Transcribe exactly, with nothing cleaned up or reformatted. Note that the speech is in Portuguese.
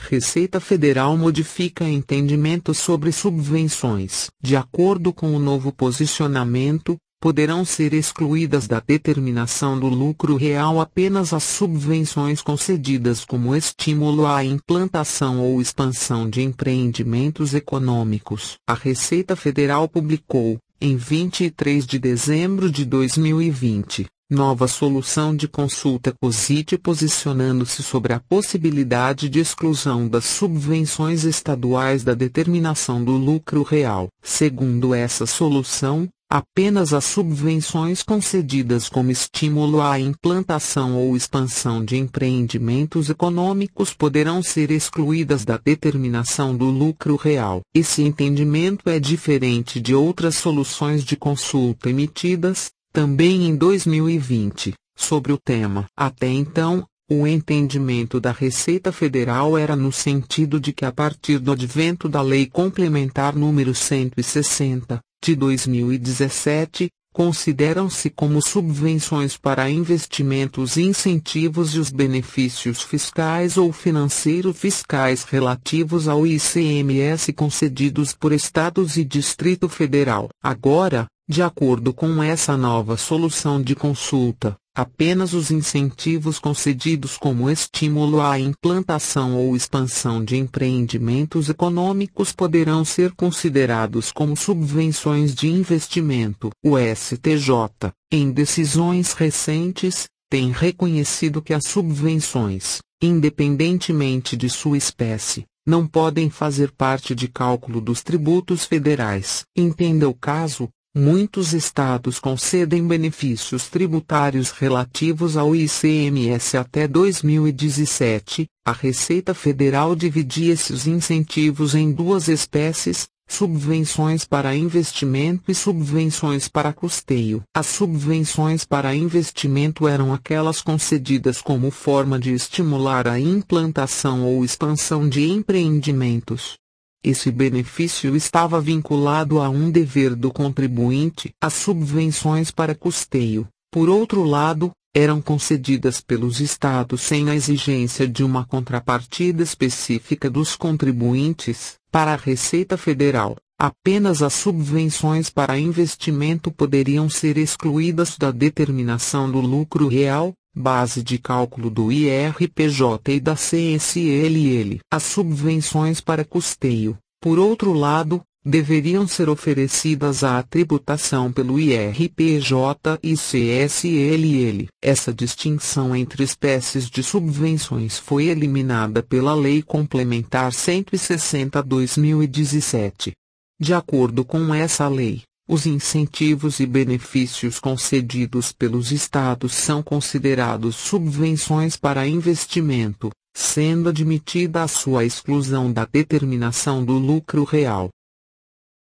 Receita Federal modifica entendimento sobre subvenções. De acordo com o novo posicionamento, poderão ser excluídas da determinação do lucro real apenas as subvenções concedidas como estímulo à implantação ou expansão de empreendimentos econômicos. A Receita Federal publicou, em vinte e três de dezembro de dois mil e vinte, nova solução de consulta COSIT posicionando-se sobre a possibilidade de exclusão das subvenções estaduais da determinação do lucro real. Segundo essa solução, apenas as subvenções concedidas como estímulo à implantação ou expansão de empreendimentos econômicos poderão ser excluídas da determinação do lucro real. Esse entendimento é diferente de outras soluções de consulta emitidas, também em dois mil e vinte, sobre o tema. Até então, o entendimento da Receita Federal era no sentido de que a partir do advento da Lei Complementar número cento e sessenta, de dois mil e dezessete, consideram-se como subvenções para investimentos e incentivos e os benefícios fiscais ou financeiro-fiscais relativos ao I C M S concedidos por Estados e Distrito Federal. Agora, de acordo com essa nova solução de consulta, apenas os incentivos concedidos como estímulo à implantação ou expansão de empreendimentos econômicos poderão ser considerados como subvenções de investimento. O S T J, em decisões recentes, tem reconhecido que as subvenções, independentemente de sua espécie, não podem fazer parte de cálculo dos tributos federais. Entenda o caso. Muitos estados concedem benefícios tributários relativos ao I C M S até dois mil e dezessete. A Receita Federal dividia esses incentivos em duas espécies: subvenções para investimento e subvenções para custeio. As subvenções para investimento eram aquelas concedidas como forma de estimular a implantação ou expansão de empreendimentos. Esse benefício estava vinculado a um dever do contribuinte. As subvenções para custeio, por outro lado, eram concedidas pelos estados sem a exigência de uma contrapartida específica dos contribuintes. Para a Receita Federal, apenas as subvenções para investimento poderiam ser excluídas da determinação do lucro real, base de cálculo do I R P J e da C S L L. As subvenções para custeio, por outro lado, deveriam ser oferecidas à tributação pelo I R P J e C S L L. Essa distinção entre espécies de subvenções foi eliminada pela Lei Complementar cento e sessenta barra dois mil e dezessete. De acordo com essa lei, os incentivos e benefícios concedidos pelos estados são considerados subvenções para investimento, sendo admitida a sua exclusão da determinação do lucro real.